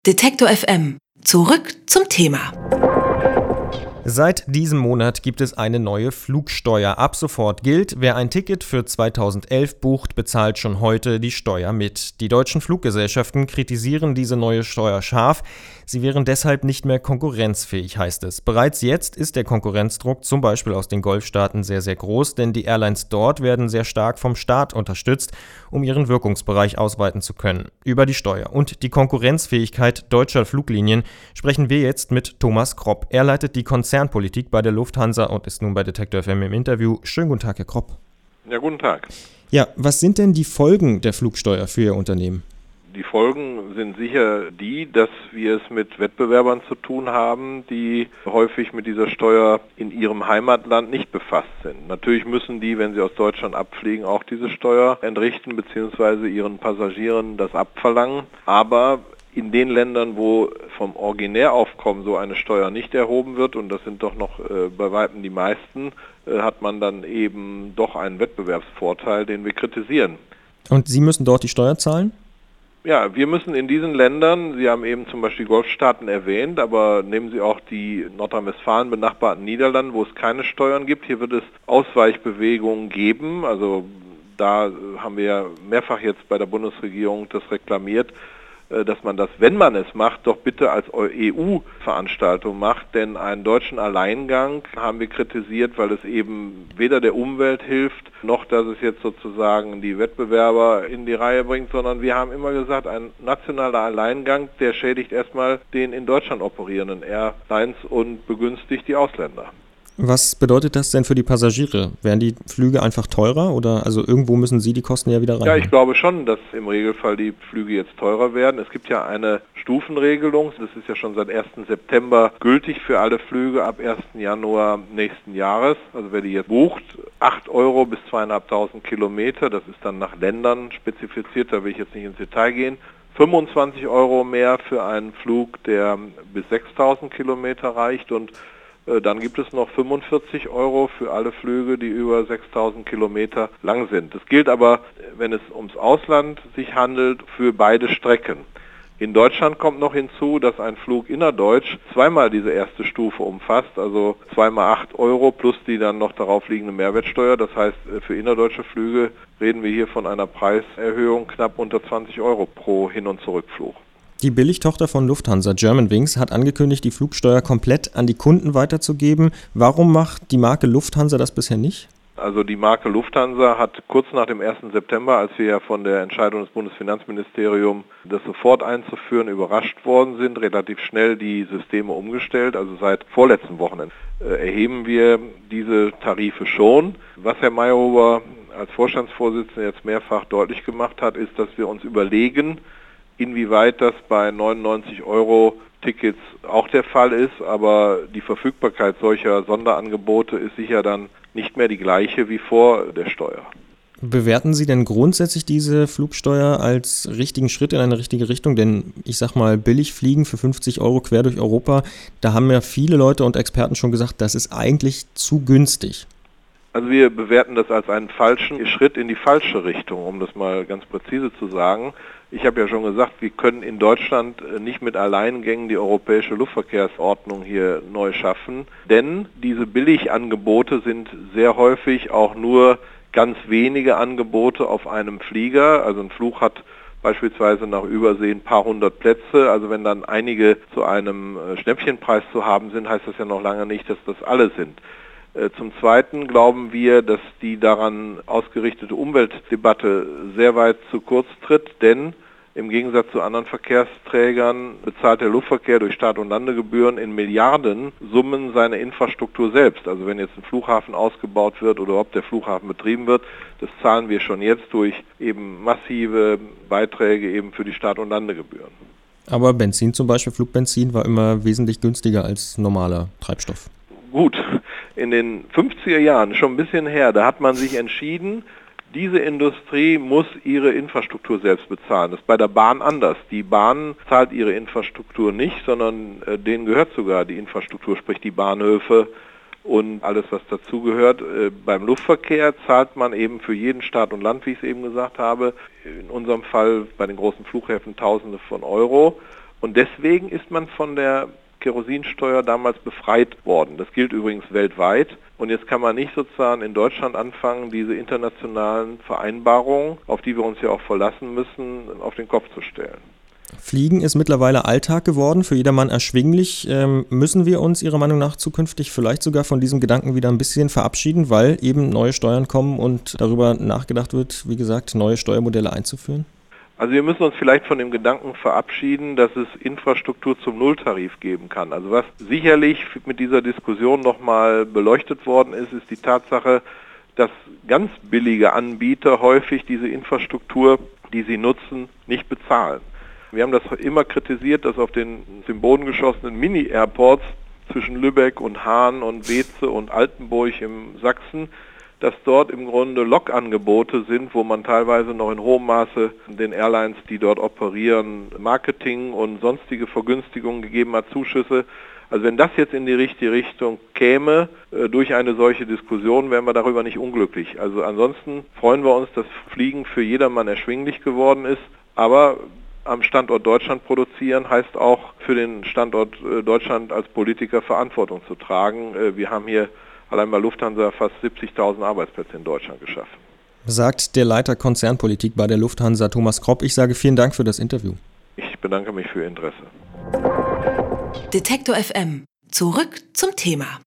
Detektor FM. Zurück zum Thema. Seit diesem Monat gibt es eine neue Flugsteuer. Ab sofort gilt, wer ein Ticket für 2011 bucht, bezahlt schon heute die Steuer mit. Die deutschen Fluggesellschaften kritisieren diese neue Steuer scharf. Sie wären deshalb nicht mehr konkurrenzfähig, heißt es. Bereits jetzt ist der Konkurrenzdruck zum Beispiel aus den Golfstaaten sehr, sehr groß, denn die Airlines dort werden sehr stark vom Staat unterstützt, um ihren Wirkungsbereich ausweiten zu können. Über die Steuer und die Konkurrenzfähigkeit deutscher Fluglinien sprechen wir jetzt mit Thomas Kropp. Er leitet die Konzernpolitik bei der Lufthansa und ist nun bei Detektor FM im Interview. Schönen guten Tag, Herr Kropp. Ja, guten Tag. Ja, was sind denn die Folgen der Flugsteuer für Ihr Unternehmen? Die Folgen sind sicher die, dass wir es mit Wettbewerbern zu tun haben, die häufig mit dieser Steuer in ihrem Heimatland nicht befasst sind. Natürlich müssen die, wenn sie aus Deutschland abfliegen, auch diese Steuer entrichten bzw. ihren Passagieren das abverlangen. Aber in den Ländern, wo vom Originäraufkommen so eine Steuer nicht erhoben wird, und das sind doch noch bei weitem die meisten, hat man dann eben doch einen Wettbewerbsvorteil, den wir kritisieren. Und Sie müssen dort die Steuer zahlen? Ja, wir müssen in diesen Ländern, Sie haben eben zum Beispiel Golfstaaten erwähnt, aber nehmen Sie auch die Nordrhein-Westfalen benachbarten Niederlande, wo es keine Steuern gibt. Hier wird es Ausweichbewegungen geben. Also da haben wir ja mehrfach jetzt bei der Bundesregierung das reklamiert, dass man das, wenn man es macht, doch bitte als EU-Veranstaltung macht. Denn einen deutschen Alleingang haben wir kritisiert, weil es eben weder der Umwelt hilft, noch dass es jetzt sozusagen die Wettbewerber in die Reihe bringt, sondern wir haben immer gesagt, ein nationaler Alleingang, der schädigt erstmal den in Deutschland operierenden Airlines und begünstigt die Ausländer. Was bedeutet das denn für die Passagiere? Werden die Flüge einfach teurer oder also irgendwo müssen Sie die Kosten ja wieder rein? Ja, ich glaube schon, dass im Regelfall die Flüge jetzt teurer werden. Es gibt ja eine Stufenregelung, das ist ja schon seit 1. September gültig für alle Flüge ab 1. Januar nächsten Jahres. Also wer die jetzt bucht, 8 Euro bis 2.500 Kilometer, das ist dann nach Ländern spezifiziert, da will ich jetzt nicht ins Detail gehen. 25 Euro mehr für einen Flug, der bis 6.000 Kilometer reicht, und dann gibt es noch 45 Euro für alle Flüge, die über 6.000 Kilometer lang sind. Das gilt aber, wenn es ums Ausland sich handelt, für beide Strecken. In Deutschland kommt noch hinzu, dass ein Flug innerdeutsch zweimal diese erste Stufe umfasst, also 2 mal 8 Euro plus die dann noch darauf liegende Mehrwertsteuer. Das heißt, für innerdeutsche Flüge reden wir hier von einer Preiserhöhung knapp unter 20 Euro pro Hin- und Zurückflug. Die Billigtochter von Lufthansa, Germanwings, hat angekündigt, die Flugsteuer komplett an die Kunden weiterzugeben. Warum macht die Marke Lufthansa das bisher nicht? Also die Marke Lufthansa hat kurz nach dem 1. September, als wir ja von der Entscheidung des Bundesfinanzministeriums, das sofort einzuführen, überrascht worden sind, relativ schnell die Systeme umgestellt. Also seit vorletzten Wochenende erheben wir diese Tarife schon. Was Herr Mayhofer als Vorstandsvorsitzender jetzt mehrfach deutlich gemacht hat, ist, dass wir uns überlegen, inwieweit das bei 99 Euro Tickets auch der Fall ist, aber die Verfügbarkeit solcher Sonderangebote ist sicher dann nicht mehr die gleiche wie vor der Steuer. Bewerten Sie denn grundsätzlich diese Flugsteuer als richtigen Schritt in eine richtige Richtung? Denn ich sag mal, billig fliegen für 50 Euro quer durch Europa, da haben ja viele Leute und Experten schon gesagt, das ist eigentlich zu günstig. Also wir bewerten das als einen falschen Schritt in die falsche Richtung, um das mal ganz präzise zu sagen. Ich habe ja schon gesagt, wir können in Deutschland nicht mit Alleingängen die europäische Luftverkehrsordnung hier neu schaffen, denn diese Billigangebote sind sehr häufig auch nur ganz wenige Angebote auf einem Flieger. Also ein Flug hat beispielsweise nach Übersee ein paar hundert Plätze. Also wenn dann einige zu einem Schnäppchenpreis zu haben sind, heißt das ja noch lange nicht, dass das alle sind. Zum Zweiten glauben wir, dass die daran ausgerichtete Umweltdebatte sehr weit zu kurz tritt, denn im Gegensatz zu anderen Verkehrsträgern bezahlt der Luftverkehr durch Start- und Landegebühren in Milliardensummen seine Infrastruktur selbst. Also wenn jetzt ein Flughafen ausgebaut wird oder ob der Flughafen betrieben wird, das zahlen wir schon jetzt durch eben massive Beiträge eben für die Start- und Landegebühren. Aber Benzin zum Beispiel, Flugbenzin, war immer wesentlich günstiger als normaler Treibstoff. Gut, in den 50er Jahren, schon ein bisschen her, da hat man sich entschieden, diese Industrie muss ihre Infrastruktur selbst bezahlen. Das ist bei der Bahn anders. Die Bahn zahlt ihre Infrastruktur nicht, sondern denen gehört sogar die Infrastruktur, sprich die Bahnhöfe und alles, was dazugehört. Beim Luftverkehr zahlt man eben für jeden Stadt und Land, wie ich es eben gesagt habe, in unserem Fall bei den großen Flughäfen Tausende von Euro. Und deswegen ist man von der Kerosinsteuer damals befreit worden. Das gilt übrigens weltweit. Und jetzt kann man nicht sozusagen in Deutschland anfangen, diese internationalen Vereinbarungen, auf die wir uns ja auch verlassen müssen, auf den Kopf zu stellen. Fliegen ist mittlerweile Alltag geworden, für jedermann erschwinglich. Müssen wir uns Ihrer Meinung nach zukünftig vielleicht sogar von diesem Gedanken wieder ein bisschen verabschieden, weil eben neue Steuern kommen und darüber nachgedacht wird, wie gesagt, neue Steuermodelle einzuführen? Also wir müssen uns vielleicht von dem Gedanken verabschieden, dass es Infrastruktur zum Nulltarif geben kann. Also was sicherlich mit dieser Diskussion nochmal beleuchtet worden ist, ist die Tatsache, dass ganz billige Anbieter häufig diese Infrastruktur, die sie nutzen, nicht bezahlen. Wir haben das immer kritisiert, dass auf den im Boden geschossenen Mini-Airports zwischen Lübeck und Hahn und Weeze und Altenburg im Sachsen, dass dort im Grunde Lokangebote sind, wo man teilweise noch in hohem Maße den Airlines, die dort operieren, Marketing und sonstige Vergünstigungen gegeben hat, Zuschüsse. Also wenn das jetzt in die richtige Richtung käme, durch eine solche Diskussion, wären wir darüber nicht unglücklich. Also ansonsten freuen wir uns, dass Fliegen für jedermann erschwinglich geworden ist, aber am Standort Deutschland produzieren heißt auch für den Standort Deutschland als Politiker Verantwortung zu tragen. Wir haben hier allein bei Lufthansa fast 70.000 Arbeitsplätze in Deutschland geschaffen. Sagt der Leiter Konzernpolitik bei der Lufthansa, Thomas Kropp. Ich sage vielen Dank für das Interview. Ich bedanke mich für Ihr Interesse. Detektor FM. Zurück zum Thema.